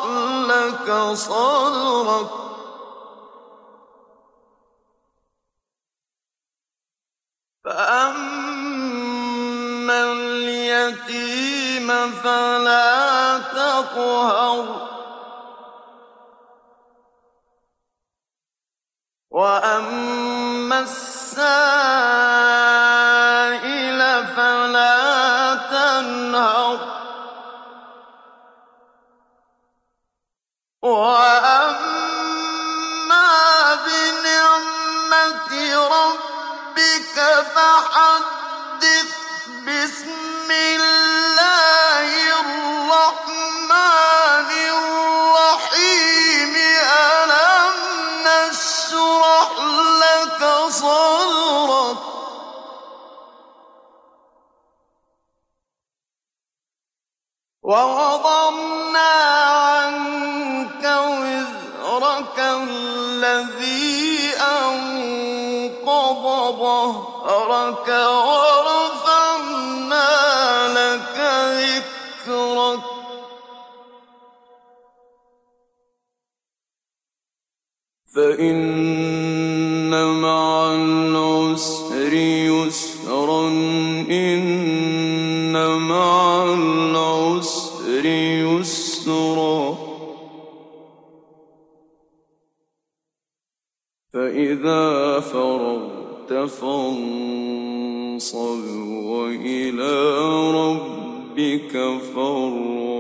لك صدرك فأما اليتيم فلا تقهر وأما السائل فلا تنهر وأما بنعمة ربك فحدث بسم الله الرحمن الرحيم ألم نشرح لك صدرك ووضعنا عنك وزرك الذي أنقض ظهرك ورفعنا لك ذكرك فإن مع العسر يسرا إن مع العسر يسرا فإذا فرغت فانصب وإلى ربك فارغب